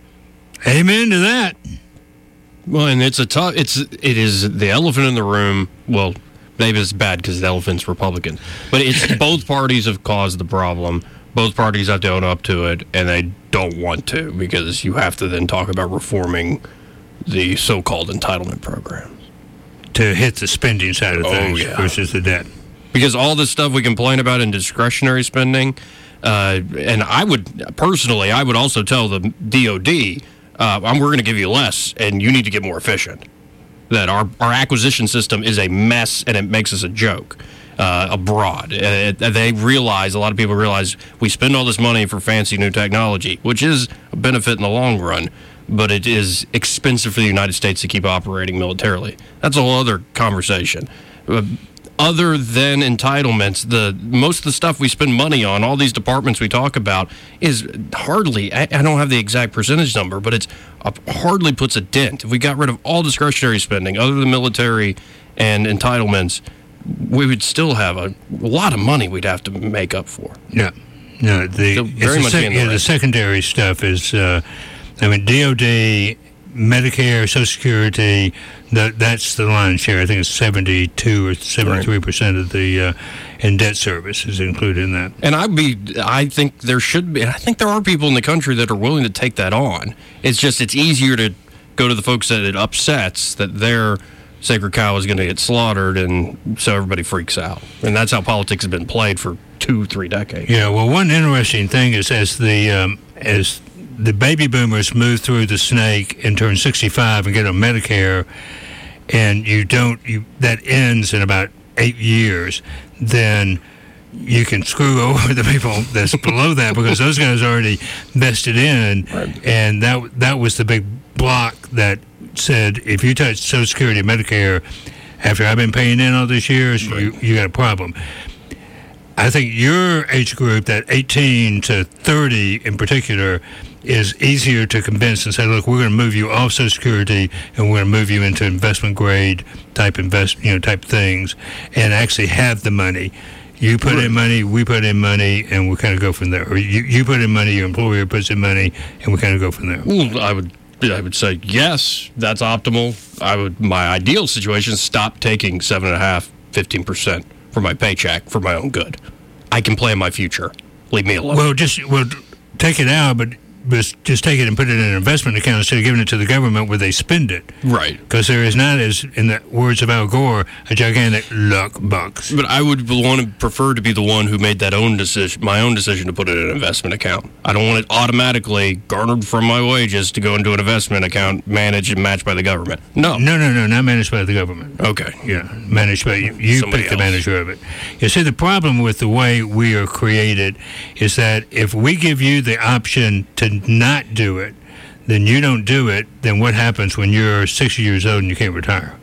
Amen to that. Well, and it's a tough. It's it is the elephant in the room. Well, maybe it's bad because the elephant's Republican, but it's both parties have caused the problem. Both parties have to own up to it, and they don't want to, because you have to then talk about reforming the so-called entitlement programs to hit the spending side of oh, things yeah. versus the debt. Because all this stuff we complain about in discretionary spending, uh, and I would personally, I would also tell the D O D, uh, we're going to give you less, and you need to get more efficient. That our our acquisition system is a mess, and it makes us a joke. Uh, abroad. Uh, they realize, a lot of people realize, we spend all this money for fancy new technology, which is a benefit in the long run, but it is expensive for the United States to keep operating militarily. That's a whole other conversation. Uh, other than entitlements, the most of the stuff we spend money on, all these departments we talk about, is hardly, I, I don't have the exact percentage number, but it's uh, hardly puts a dent. If we got rid of all discretionary spending, other than military and entitlements, we would still have a, a lot of money we'd have to make up for. Yeah. No, the, so very it's much the, sec- in the, yeah, the secondary stuff is, uh, I mean, D O D, Medicare, Social Security, that that's the lion's share. I think it's seventy-two or seventy-three percent of the uh, in debt service is included in that. And I'd be, I think there should be, I think there are people in the country that are willing to take that on. It's just, it's easier to go to the folks that it upsets, that they're sacred cow is going to get slaughtered, and so everybody freaks out. And that's how politics has been played for two, three decades. Yeah, well, one interesting thing is as the um, as the baby boomers move through the snake and turn sixty-five and get on Medicare, and you don't, you that ends in about eight years, then you can screw over the people that's below that, because those guys already vested in, right. And that that was the big block that said, if you touch Social Security and Medicare after I've been paying in all these years, right. you, you got a problem. I think your age group, that eighteen to thirty in particular, is easier to convince and say, look, we're going to move you off Social Security and we're going to move you into investment grade type invest, you know, type things, and actually have the money. You put right. in money, we put in money, and we kind of go from there. Or you, you put in money, your employer puts in money, and we kind of go from there. Well, I would I would say yes, that's optimal. I would my ideal situation is stop taking seven and a half, fifteen percent for my paycheck for my own good. I can plan my future. Leave me alone. Well, just well, take it out, but but just take it and put it in an investment account instead of giving it to the government where they spend it. Right. Because there is not, as in the words of Al Gore, a gigantic luck box. But I would want to prefer to be the one who made that own decision, my own decision to put it in an investment account. I don't want it automatically garnered from my wages to go into an investment account managed and matched by the government. No. No, no, no, not managed by the government. Okay. Yeah, managed by you. You Somebody pick the else. manager of it. You see, the problem with the way we are created is that if we give you the option to not do it, then you don't do it, then what happens when you're sixty years old and you can't retire?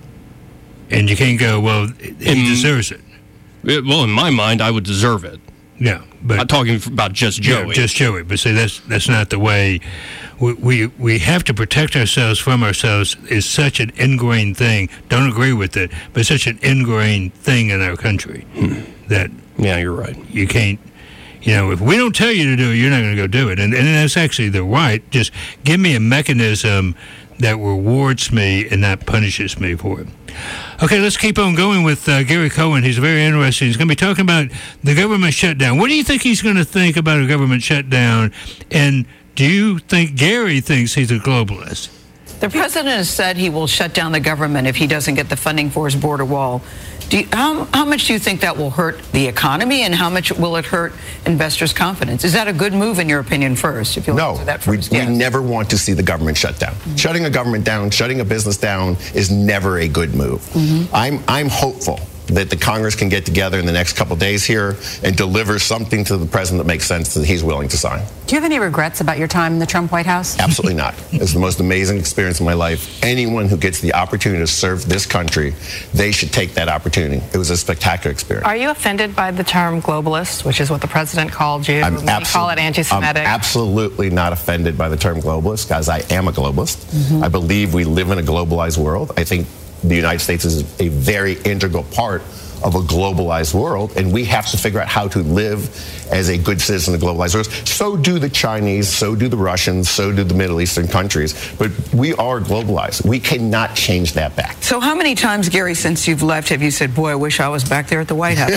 And you can't go, well, he in, deserves it. it. Well, in my mind, I would deserve it. Yeah, but I'm talking about just Joey. Yeah, just Joey. But see, that's that's not the way. We, we we have to protect ourselves from ourselves. Is such an ingrained thing. Don't agree with it, but such an ingrained thing in our country Hmm. that yeah, you're right. You can't. You know, if we don't tell you to do it, you're not going to go do it. And and that's actually the right. Just give me a mechanism that rewards me and not punishes me for it. Okay, let's keep on going with uh, Gary Cohen. He's very interesting. He's going to be talking about the government shutdown. What do you think he's going to think about a government shutdown? And do you think Gary thinks he's a globalist? The president has said he will shut down the government if he doesn't get the funding for his border wall. Do you, how, how much do you think that will hurt the economy, and how much will it hurt investors' confidence? Is that a good move in your opinion first? If you'll No, answer that we, first. we Yes. never want to see the government shut down. Shutting a government down, shutting a business down is never a good move. I'm, I'm hopeful that the Congress can get together in the next couple days here and deliver something to the president that makes sense that he's willing to sign. Do you have any regrets about your time in the Trump White House? Absolutely not. It's the most amazing experience of my life. Anyone who gets the opportunity to serve this country, they should take that opportunity. It was a spectacular experience. Are you offended by the term globalist, which is what the president called you? I'm We call it anti-Semitic. I'm absolutely not offended by the term globalist, because I am a globalist. I believe we live in a globalized world. I think the United States is a very integral part of a globalized world, and we have to figure out how to live as a good citizen of the globalized world. So do the Chinese, so do the Russians, so do the Middle Eastern countries. But we are globalized. We cannot change that back. So how many times, Gary, since you've left, have you said, boy, I wish I was back there at the White House?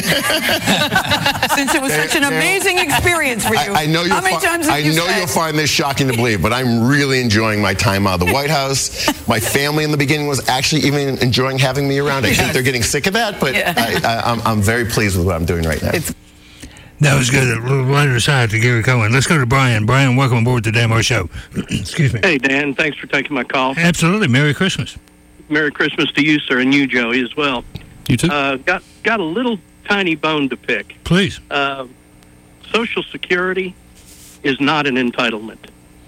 Since it was such an amazing experience for you. I, I know you'll How many fi- times have I you know said? you'll find this shocking to believe, but I'm really enjoying my time out of the White House. My family in the beginning was actually even enjoying having me around. I think they're getting sick of that, but Yeah. I, I, I'm, I'm very pleased with what I'm doing right now. That was good. A little lighter side to Gary Cohen. Let's go to Brian. Brian, welcome aboard the Damo Show. Excuse me. Hey, Dan, thanks for taking my call. Absolutely. Merry Christmas. Merry Christmas to you, sir, and you, Joey, as well. You too. Uh, got, got a little tiny bone to pick. Please. Uh, Social Security is not an entitlement.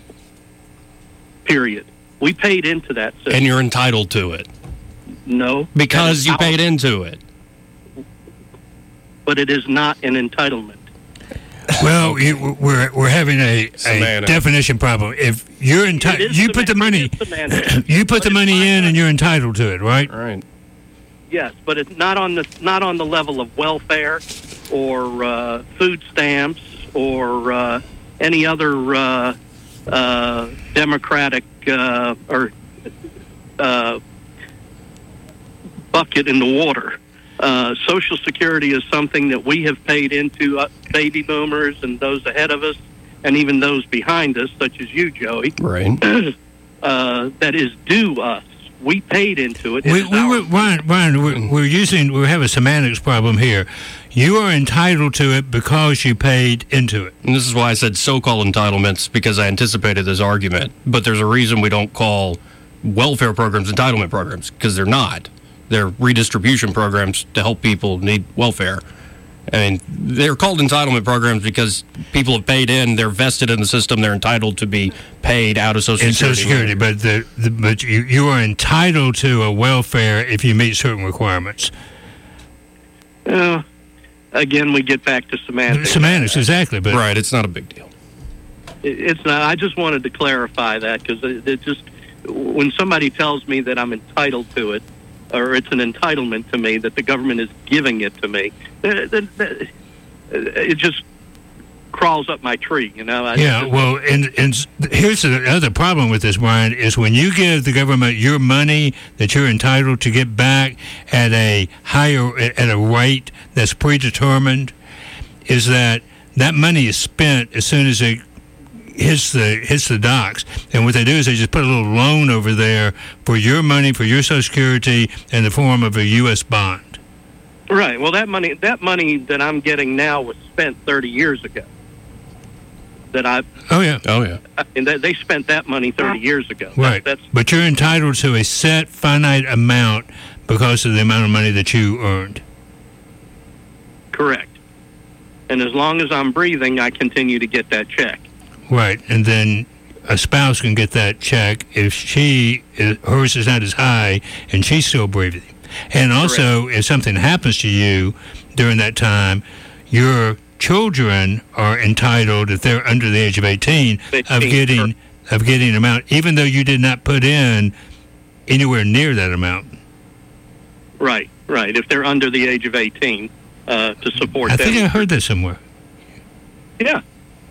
Period. We paid into that system. And you're entitled to it. No. Because you That is paid into it. But it is not an entitlement. Well, you, we're we're having a, a Semantics. definition problem. If you're It entitled, is you put the money, semantic- it is semantic. you put the money in, and you're entitled to it, right? Right. Yes, but it's not on the not on the level of welfare or uh, food stamps or uh, any other uh, uh, democratic uh, or uh, bucket in the water. Uh, Social Security is something that we have paid into, uh, baby boomers and those ahead of us, and even those behind us, such as you, Joey. Right. uh, that is due us. We paid into it. It We, is we our- were, Ryan, Ryan, we're, we're using, we have a semantics problem here. You are entitled to it because you paid into it. And this is why I said so-called entitlements, because I anticipated this argument. But there's a reason we don't call welfare programs entitlement programs, because they're not. They're redistribution programs to help people need welfare. I mean, they're called entitlement programs because people have paid in, they're vested in the system, they're entitled to be paid out of Social In Security. Social Security, but the, the but you, you are entitled to a welfare if you meet certain requirements. Uh, again, we get back to semantics. Semantics, exactly. But right, it's not a big deal. It- It's not. I just wanted to clarify that because it, it just when somebody tells me that I'm entitled to it, or it's an entitlement to me that the government is giving it to me, uh, then- then it just crawls up my tree. You know. I Yeah, just- well, and, and here's the other problem with this, Brian, is when you give the government your money that you're entitled to get back at a higher, at a rate that's predetermined, is that that money is spent as soon as it hits the hits the docks. And what they do is they just put a little loan over there for your money, for your Social Security, in the form of a U S bond. Right. Well, that money that money that I'm getting now was spent thirty years ago. That I. Oh, yeah. Oh, yeah. And they they spent that money thirty years ago. Right. That's But you're entitled to a set finite amount because of the amount of money that you earned. correct. And as long as I'm breathing, I continue to get that check. Right, and then a spouse can get that check if she is, hers is not as high and she's still breathing. And also, if something happens to you during that time, your children are entitled, if they're under the age of eighteen, of getting of getting an amount, even though you did not put in anywhere near that amount. Right, right. If they're under the age of eighteen, uh, to support I them. think I heard that somewhere. Yeah.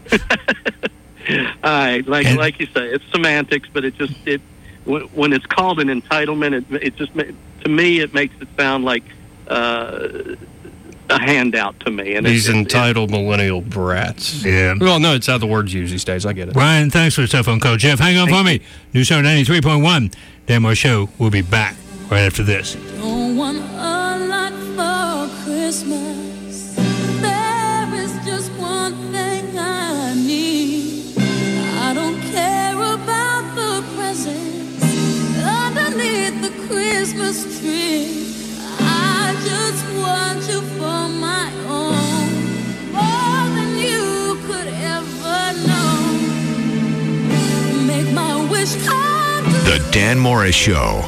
I like And- like you say, it's semantics, but it just it when, when it's called an entitlement, it, it just ma- to me it makes it sound like uh, a handout to me. And These it, it, entitled millennial brats. Yeah. Well, no, it's how the word's used these days. I get it. Ryan, thanks for the telephone call. Jeff, hang on for me. News Talk ninety-three point one. Dan Moore Show will be back right after this. Don't want a lot for Christmas. There is just one thing I need. I don't care about the presents underneath the Christmas tree. I just want you for my own, more than you could ever know. Make my wish come true. The Dan Morris Show.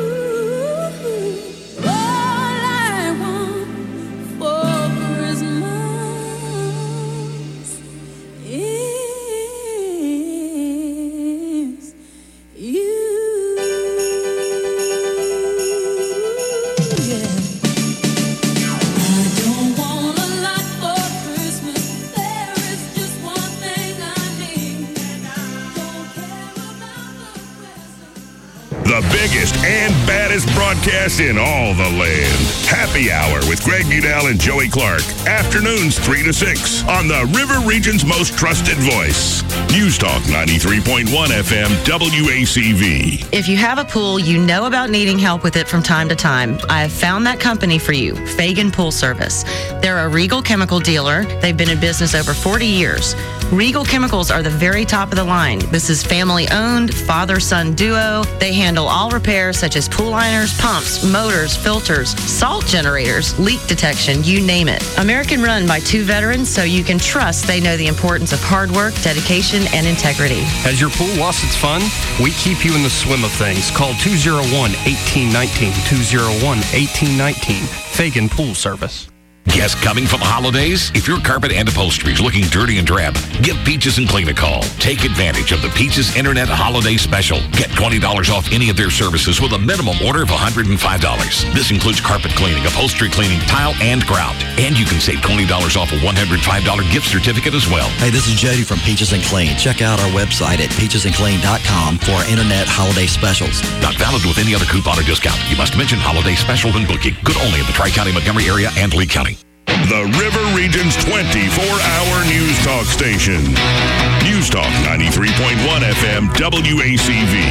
The biggest and baddest broadcast in all the land. Happy Hour with Greg Udell and Joey Clark. Afternoons three to six on the River Region's most trusted voice. News Talk ninety-three point one F M W A C V. If you have a pool, you know about needing help with it from time to time. I have found that company for you, Fagan Pool Service. They're a Regal chemical dealer. They've been in business over forty years. Regal Chemicals are the very top of the line. This is family-owned, father-son duo. They handle all repairs such as pool liners, pumps, motors, filters, salt generators, leak detection, you name it. American run by two veterans, so you can trust they know the importance of hard work, dedication, and integrity. Has your pool lost its fun? We keep you in the swim of things. Call two oh one, one eight one nine, two oh one, one eight one nine. Fagan Pool Service. Guests coming from holidays? If your carpet and upholstery is looking dirty and drab, give Peaches and Clean a call. Take advantage of the Peaches Internet Holiday Special. Get twenty dollars off any of their services with a minimum order of one hundred five dollars. This includes carpet cleaning, upholstery cleaning, tile, and grout. And you can save twenty dollars off a one hundred five dollars gift certificate as well. Hey, this is Jody from Peaches and Clean. Check out our website at peaches and clean dot com for our internet holiday specials. Not valid with any other coupon or discount. You must mention holiday special when booking. Good only in the Tri-County, Montgomery area, and Lee County. The River Region's twenty-four hour news talk station. News Talk ninety-three point one F M W A C V.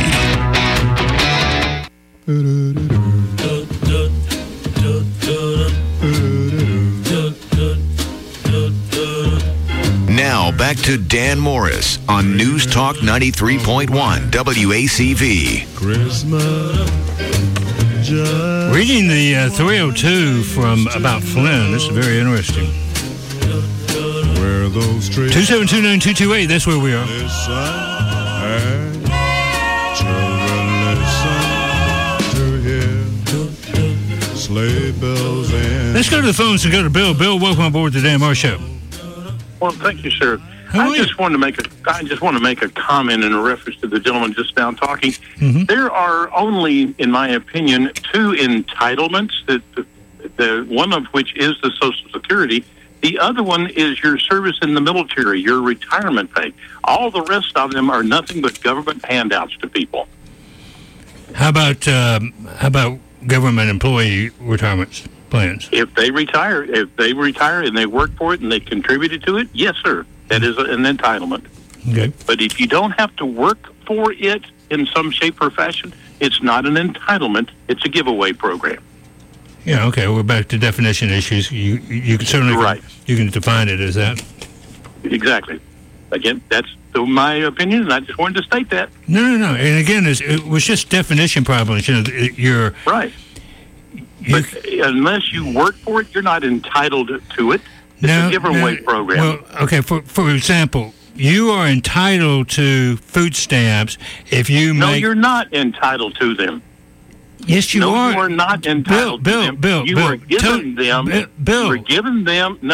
Now back to Dan Morris on News Talk ninety-three point one W A C V. Reading the uh, three oh two from about Flynn, this is very interesting. two seven two, nine two two eight, that's where we are. Let's go to the phones and go to Bill. Bill, welcome aboard the Dan Morris Show. Well, thank you, sir. I just wanted to make a. I just want to make a comment in reference to the gentleman just now talking. Mm-hmm. There are only, in my opinion, two entitlements. That the, the one of which is the Social Security. The other one is your service in the military, your retirement pay. All the rest of them are nothing but government handouts to people. How about um, how about government employee retirement plans? If they retire, if they retire and they work for it and they contributed to it, yes, sir. That is an entitlement. Okay. But if you don't have to work for it in some shape or fashion, it's not an entitlement. It's a giveaway program. Yeah, okay. We're back to definition issues. You you can certainly Right. you can define it as that. Exactly. Again, that's my opinion, and I just wanted to state that. No, no, no. And again, it's, it was just definition problems. You know, it- you're Right. But unless you work for it, you're not entitled to it. It's no, a giveaway no, program. Well, okay. For for example, you are entitled to food stamps if you no, make. you're not entitled to them. Yes, you no, are. you are not entitled Bill, to them. Bill, you Bill, are given tell- them. Bill, Bill. You are given them. No,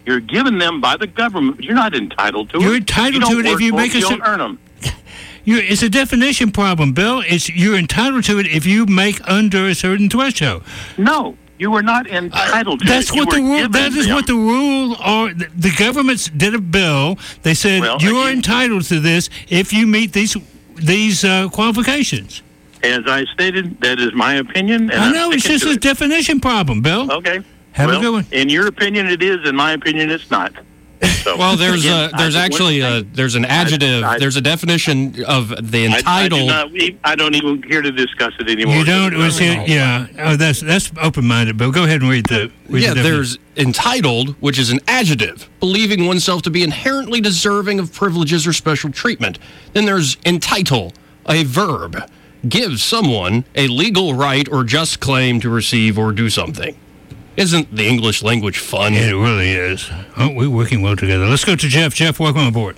You're given them by the government, but you're not entitled to You're it. entitled you to it if you make a You cer- don't earn them. You, it's a definition problem, Bill. It's you're entitled to it if you make under a certain threshold. No, you were not entitled to That's it. You what the were rule. given That is them. what the rule are. The, the government did a bill. They said Well, you are again- entitled to this if you meet these these uh, qualifications. As I stated, that is my opinion. And I I'm know it's sticking just to a it. definition problem, Bill. Okay. Have well, a good one. In your opinion, it is. In my opinion, it's not. So, Well, there's again, a, there's I- actually a, there's an adjective. I- there's a definition of the I, I, do entitled. not, I don't even care to discuss it anymore. You don't. Was it, yeah. Oh, that's that's open-minded, Bill. Go ahead and read the. Read Yeah, the definition. there's entitled, which is an adjective, believing oneself to be inherently deserving of privileges or special treatment. Then there's entitle, a verb, gives someone a legal right or just claim to receive or do something. Isn't the English language fun? It really is. Oh, we're working well together. Let's go to Jeff. Jeff, welcome aboard.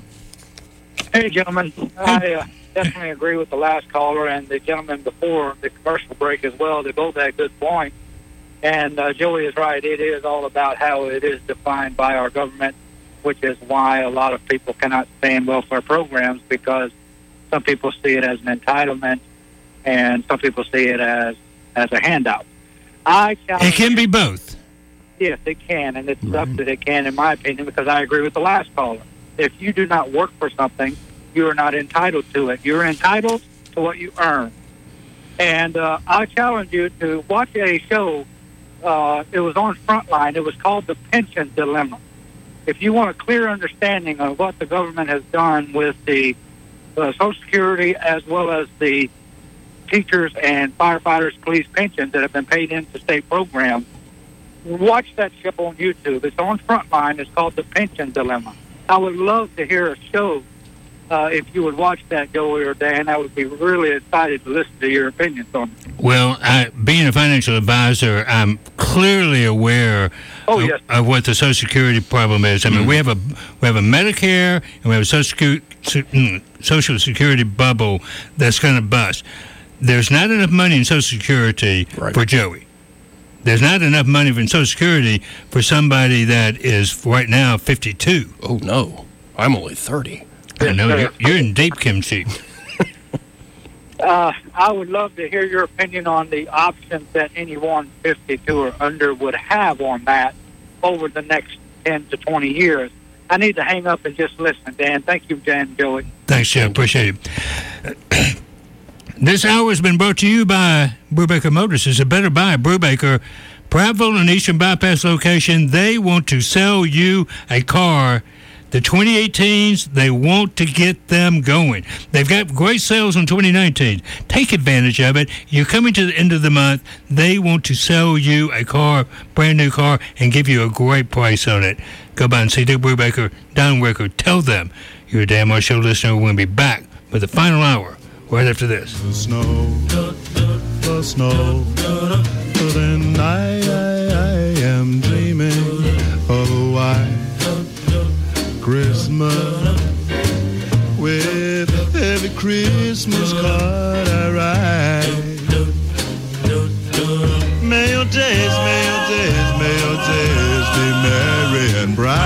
Hey, gentlemen. I uh, definitely agree with the last caller and the gentleman before the commercial break as well. They both had good points. And uh, Joey is right. It is all about how it is defined by our government, which is why a lot of people cannot stay in welfare programs, because some people see it as an entitlement and some people see it as, as a handout. I It can be both. Yes, it can, and it's up to it can, in my opinion, because I agree with the last caller. If you do not work for something, you are not entitled to it. You're entitled to what you earn. And uh, I challenge you to watch a show. Uh, it was on Frontline. It was called The Pension Dilemma. If you want a clear understanding of what the government has done with the uh, Social Security as well as the teachers and firefighters, police pensions that have been paid into state programs, watch that show on YouTube. It's on Frontline. It's called The Pension Dilemma. I would love to hear a show. Uh, if you would watch that, Joey or Dan, I would be really excited to listen to your opinions on it. Well, I, being a financial advisor, I'm clearly aware Oh, of, yes. of what the Social Security problem is. I mean, we have a we have a Medicare and we have a Social Security, Social Security bubble that's going to bust. There's not enough money in Social Security for Joey. There's not enough money in Social Security for somebody that is right now fifty-two. Oh no, I'm only thirty. I know you're, you're in deep kimchi. Uh, I would love to hear your opinion on the options that anyone fifty-two or under would have on that over the next ten to twenty years. I need to hang up and just listen, Dan. Thank you, Dan and Joey. Thanks, Jeff. Appreciate it. This hour has been brought to you by Brubaker Motors. It's a better buy. Brubaker, Prattville and Eastern Bypass location. They want to sell you a car. The twenty eighteens, they want to get them going. They've got great sales on twenty nineteen. Take advantage of it. You're coming to the end of the month. They want to sell you a car, brand new car, and give you a great price on it. Go by and see Dick Brubaker, Don Wicker. Tell them you're a Dan Marsh Show listener. We're going to be back with the final hour right after this. The snow, the snow, then I, I, I am dreaming of a white Christmas with every Christmas card I write. May your days, may your days, may your days be merry and bright.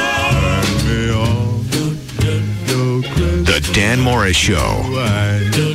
Turn me on your Christmas. The Dan Morris Show. White.